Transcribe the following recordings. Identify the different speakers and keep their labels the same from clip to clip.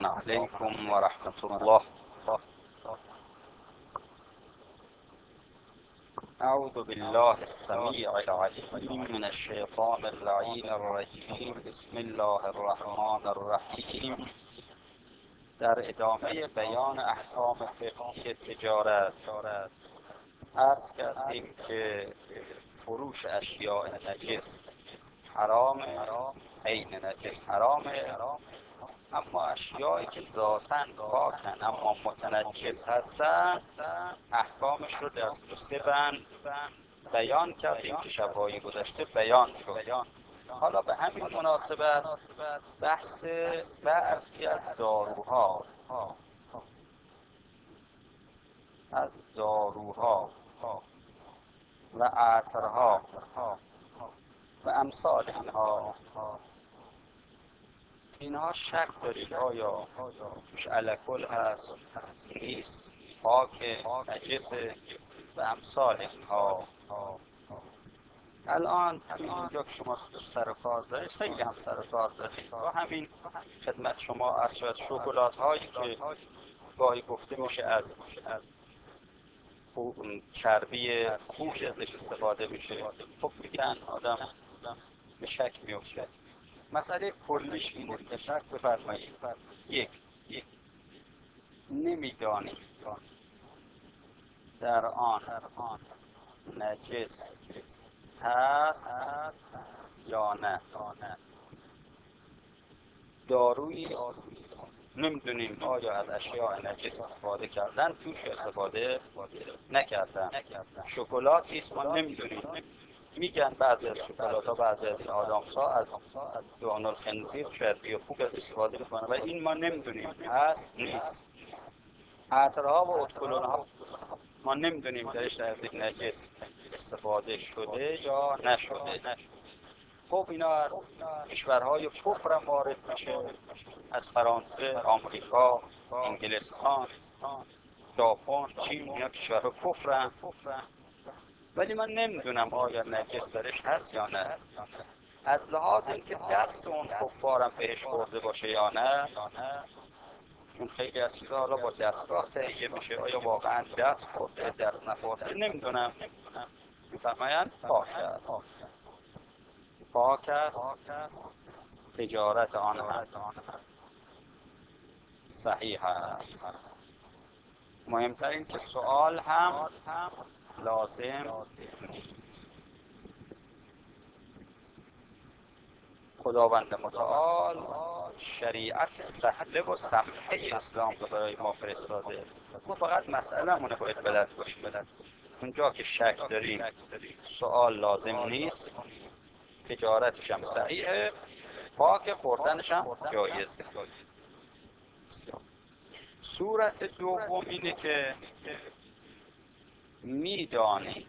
Speaker 1: علیکم و رحمت الله. اعوذ بالله السمیع العلیم من الشیطان اللعین الرجیم. بسم الله الرحمن الرحیم. در ادامه بیان احکام فقهی تجارت عرض کردیم که فروش اشیاء نجس حرام، عین نجس حرامه، اما اشیایی که ذاتاً پاکن اما متنجس هستن احکامش رو در 3 بند بیان کردیم که شب‌های گذشته بیان شد. حالا به همین مناسبت بحث برخی از داروها و عطرها و امثال اینها شک دارید آیا توش الکل هست نیست، پاک نجسه و امثال اینها. الان اینجا که شما سر و کار دارید، خیلی هم سر و کار دارید با همین خدمت شما عرض شد شکلات هایی که گاهی گفته میشه از چربی خوک ازش استفاده میشه. خب میگن آدم به شک میفته. مسئله کلیش اینه که شک بفرمایید. یک، نمیدانید در آن نجس هست یا نه. دارویی نمیدونیم آیا از اشیاء نجس استفاده کردن، توش استفاده نکردن. شکلاتی است ما نمیدونیم. میگن بعضی از شکلات ها، بعضی از این آدامسا از دهن الخنزیر چربی خوک از استفاده میکنه و این ما نمیدونیم هست نیست. عطرها و ادکلون ها ما نمیدونیم درش از یک نجس استفاده شده یا نشده. خب اینا از کشورهای کفر هم وارد میشه، از فرانسه، آمریکا، انگلستان، ژاپن، چین، اینا کشورها کفر هم. ولی من نمیدونم آیا نجس درش هست یا نه، از لحاظ اینکه دست اون کفارم بهش خورده باشه یا نه. چون خیلی از چیزا حالا با دستگاه تهیه میشه، آیا واقعا دست خورده دست نخورده نمیدونم. میفرمایند پاک است، تجارت آن هم صحیح است. مهمتر این که سوال هم لازم نیست. خداوند متعال شریعت سهله و سمحه اسلام رو برای ما فرستاده. ما فقط مسئله مونه باید بلد باشیم. اونجا که شک داریم سوال لازم نیست، تجارتش هم صحیحه، پاک، خوردنش هم جایزه. صورت دوم اینه که میدانی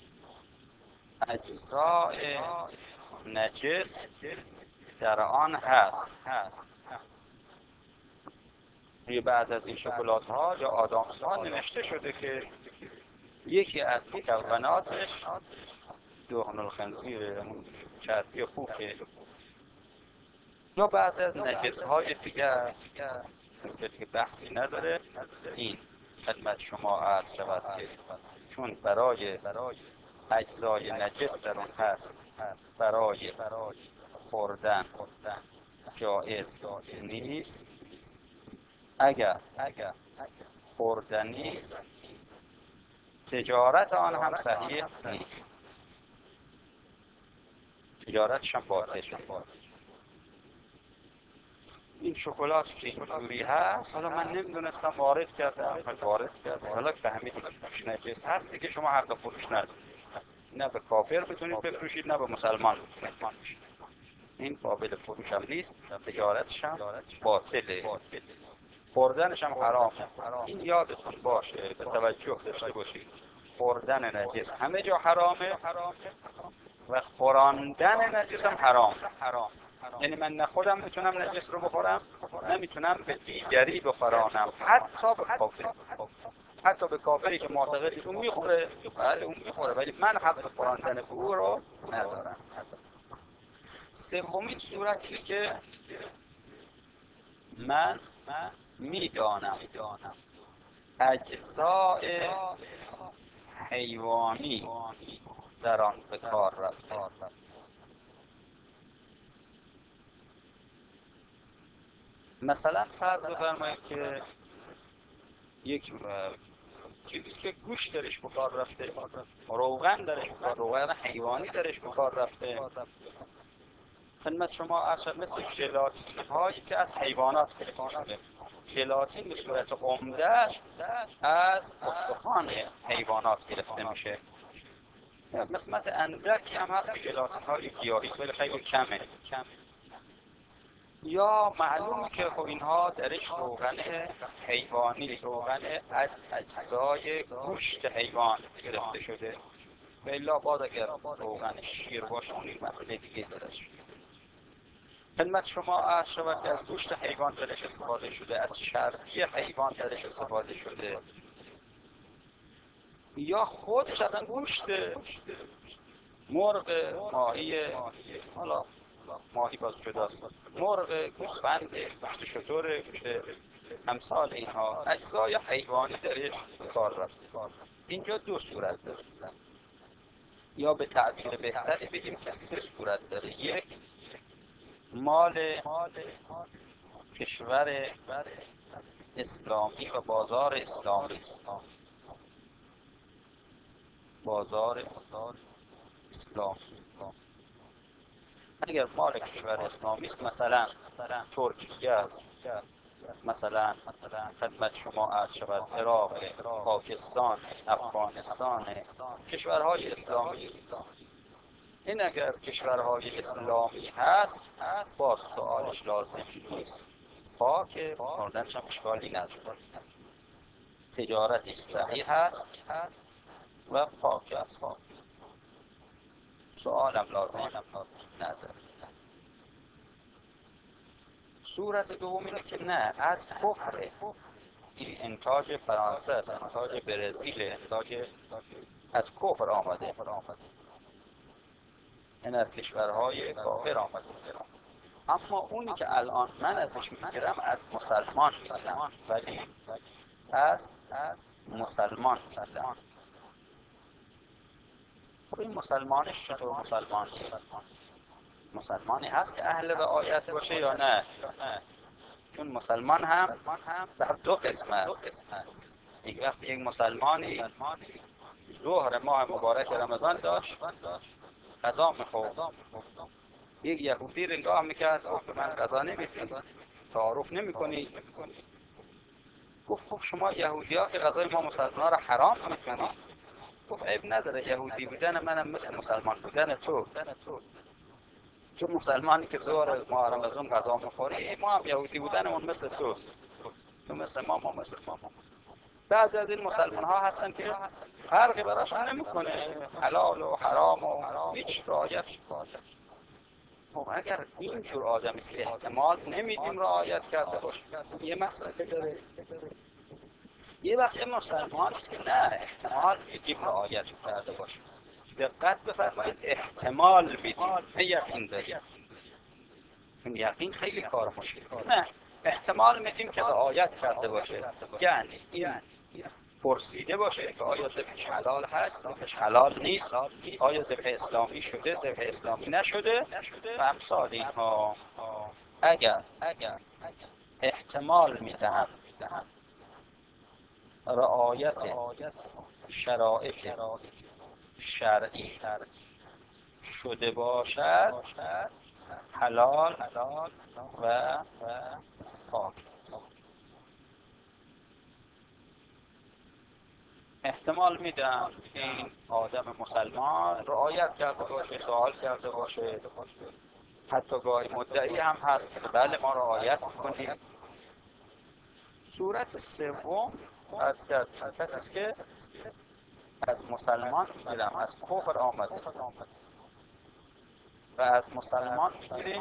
Speaker 1: اجزاء نجس در آن هست. روی بعض از این شکلات ها یا آدامس ها نوشته شده که یکی از مکوناتش دهن الخنزیر، چربی خوکه، یا بعض از نجس های دیگر که بحثی نداره. این خدمت شما عرض شود که چون برای اجزای نجس در اون هست، برای خوردن جایز نیست. اگر خوردنی است تجارت آن هم صحیح نیست، تجارتش هم باطل. این شکلات که اینجوری هست، حالا من نمیدونستم وارد کردم، حالا که فهمیدید که توش نجس هست دیگه شما حق فروش ندارید. نه به کافر بتونید بفروشید نه به مسلمان بتونید بفروشید. این قابل فروش هم نیست، تجارتش هم باطله، خوردنش هم حرامه. این یادتون باشه، به توجه داشته باشید. خوردن نجس همه جا حرامه و خوراندن نجس هم حرام. یعنی من نه خودم میتونم نجس رو بخورم، نمیتونم به دیگری بخورانم، حتی به کافری که معتقد اون میخوره. بله اون میخوره، ولی من حق خوراندن به او رو ندارم. سومین صورتی که من میدانم اجزاء حیوانی در آن به کار رفته. مثلا فرض بفرمایید که یک چیزی که گوشت درش به کار رفته، روغن درش به کار، روغن حیوانی درش به کار رفته. خدمت شما عرض مثل ژلاتین هایی که از حیوانات گرفته شده. ژلاتین به صورت عمده‌اش از استخوان حیوانات گرفته میشه. قسمت اندکی هم هست که ژلاتین های گیاهی ولی خیلی کمه. یا معلومه که خب اینها درش روغن حیوانی، روغن از اجزای گوشت حیوان گرفته شده. و الا باز اگر روغن شیر باشه اون این مسئله دیگه درش. خدمت شما عرض شود که از گوشت حیوان درش استفاده شده، از چربی حیوان درش استفاده شده، یا خودش اصلا گوشت مرغ، ماهی، حالا ماهی باز شده است، مرغ، گوسفند، گوشت شتر، گوشت امثال اینها اجزای حیوانی درش کار رفته. اینجا دو صورت داره، یا به تعبیر بهتری بگیم که سه صورت داره. یک، مال کشور اسلامی و بازار اسلامی، بازار اسلامی. اگر مال کشور اسلامی است، مثلا ترکیه است، مثلا خدمت شما عرض شود عراق، پاکستان، افغانستان، کشورهای اسلامی است. این اگر از کشورهای اسلامی هست باز سوالش لازم نیست، پاک خوردنش هم اشکالی نداره، تجارتش صحیح هست و پاک است، سوالم لازم نداره. صورت دوم اینه که نه، از کفر، این انتاج فرانسه است، انتاج برزیل، انتاج از کفر آمده، این از کشورهای کافر آمده. اما اونی که الان من ازش میگیرم از مسلمان میگیرم، ولی از مسلمان میگیرم. خب این مسلمانش چطور مسلمان؟ مسلمانی هست که اهل رعایت باشه یا نه؟ چون مسلمان هم در دو قسم است. یک وقت یک مسلمانی ظهر ماه مبارک رمضان داشت، غذا میخورد، یک یهودی رو نگاه میکرد، گفت به من غذا نمیدی، تعارف نمیکنی؟ گفت خب شما یهودی ها که غذای ما مسلمان ها رو حرام میکنی؟ گفت عیب نداره، یهودی بودن منم مثل مسلمان بودن تو. چون مسلمانی که ظهر ماه رمضان غذا میخوری، ما هم یهودی بودنمون مثل توست، تو مثل ما مثل ما. بعضی از این مسلمان ها هستن که فرقی براشون نمیکنه، حلال و حرام و هیچ رعایت. خب اگر اینجور آدمی است که احتمال نمیدیم رعایت کرده باشه، یه مسئله داره. یه وقت مسلمان است که نه، احتمال میدیم رعایت کرده باشه. دقت بفرمایید، احتمال میدیم، نه یقین داریم. چون یقین خیلی کار مشکله. نه، احتمال میدیم که رعایت کرده باشه، یعنی این پرسیده باشه که آیا ذبحش حلال هست، ذبحش حلال نیست، آیا ذبح اسلامی شده، ذبح اسلامی نشده و امثال اینها. اگر احتمال میدهم رعایت شرایط شرعی شده باشد، حلال و پاک. احتمال میدم این آدم مسلمان رعایت کرده باشه، سوال کرده باشه، حتی گاهی مدعی هم هست که بله ما رعایت میکنیم. صورت سوم از کسی است که از مسلمان میگیرم، از کفر آمده و از مسلمان میگیریم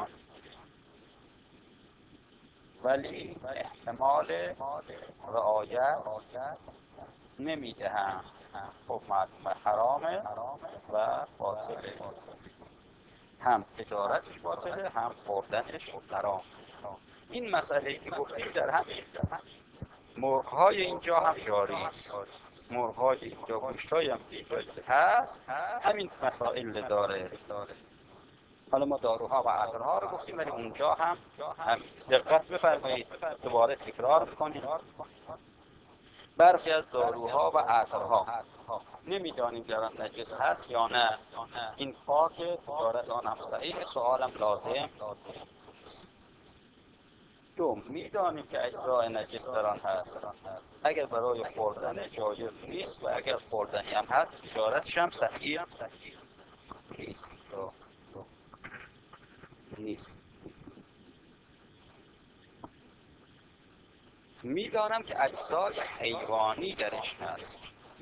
Speaker 1: ولی احتمال رعایت نمیدهم. خب معلومه حرامه و باطله، هم تجارتش باطله هم خوردنش حرام. این مسئله که گفتیم در همین مرغ‌های اینجا هم جاری است. مرغ‌های اینجا، گوشت‌های هم اینجا هست، همین مسائل داره. حالا ما داروها و عطرها رو گفتیم، ولی اونجا هم دقت بفرمایید، دوباره تکرار می‌کنیم. برخی از داروها و عطرها نمیدانیم در آن نجس هست یا نه. این پاک، تجارت آن هم صحیح. سوالم لازم. دوم، میدانیم که اجزای نجس در آن هست، اگر برای خوردن جایز نیست و اگر خوردنی هم هست تجارتش هم صحیح نیست. میدانم که اجزای حیوانی درش هست،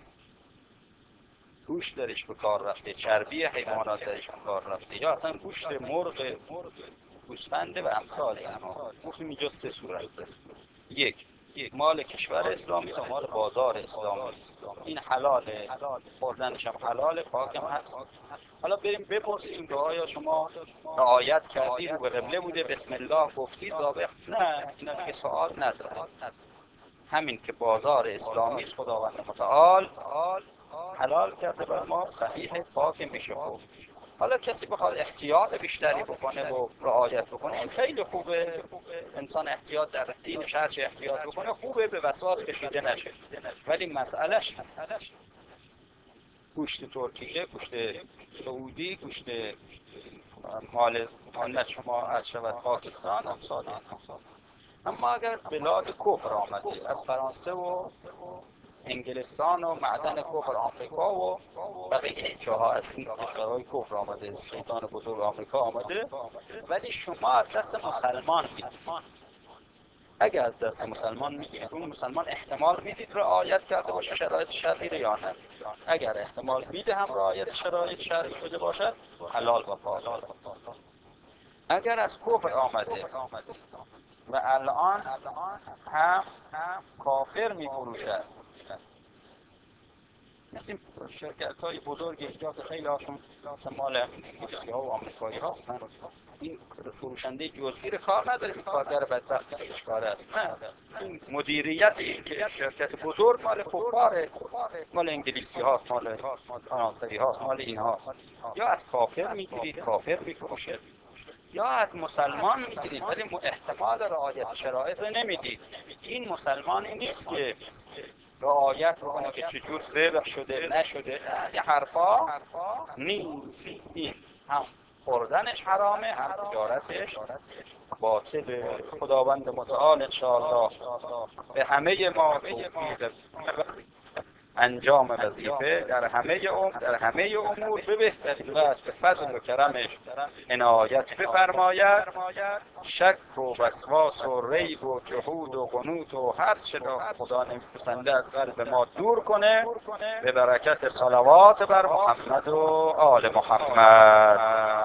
Speaker 1: گوشت درش به کار رفته، چربی حیوانات درش به کار رفته، یا اصلا گوشت مرغ، گوسفند و امثال اینها. گفتیم اینجا سه صورت داره. یک مال کشور اسلامی و مال بازار اسلامی. این حلاله، خوردنش هم حلاله، پاک هم هست. حالا بریم بپرسیم که آیا شما رعایت کردی، رو به قبله بوده، بسم الله گفتید، نه، اینا دیگه سوال نداره. همین که بازار اسلامی است، خداوند متعال حلال کرده بر ما، صحیح، پاک میشه. حالا کسی بخواد احتیاط بیشتری بکنه و رعایت بکنه، این خیلی خوبه. انسان احتیاط در دینش هرچی احتیاط بکنه خوبه، به وسواس کشیده نشه. ولی مسئلهش گوشت ترکیه، گوشت سعودی، گوشت مال شما از شود پاکستان، امثال. اما اگر از بلاد کفر آمده، از فرانسه و انگلستان و معدن کفر آمریکا و بقیه جاها از این کشورهای کفر آمده، سلطان بزرگ آمریکا آمده، ولی شما از دست مسلمان میدید. اگر از دست مسلمان میگیرید، اون مسلمان احتمال میدید رعایت کرده باشه شرایط شرعی یا نه. اگر احتمال میده هم رعایت شرایط شرعی شده باشد، حلال و پاک. اگر از کفر آمده و الان هم کافر میفروشد، مثل شرکت های بزرگ اینجا که خیلی هاشون مال انگلیسی ها و آمریکایی هستن، این فروشنده جزئی رو کار نداره، این کارگر بدبخت که اشکاره است. نه، این مدیریت این که شرکت بزرگ مال کفاره، مال انگلیسی هاست، مال فرانسوی هاست، مال این هاست. یا از کافر میگیرید، کافر میفروشه، یا از مسلمان میگیرید ولی احتمال رعایت شرایط رو نمیدید. این مسلمانی نیست که رعایت بکنه که چجور ذبح شده نشده، یه حرفا نیست. این هم خوردنش حرامه، هم تجارتش باطله. خداوند متعال انشاءالله به همه ما توفیق انجام وظیفه در همه امور به بهترین وجه به فضل و کرمش عنایت بفرماید. شک و وسواس و ریب و جحود و قنوط و هر چه را خدا نمیپسنده از قلب ما دور کنه، به برکت صلوات بر محمد و آل محمد.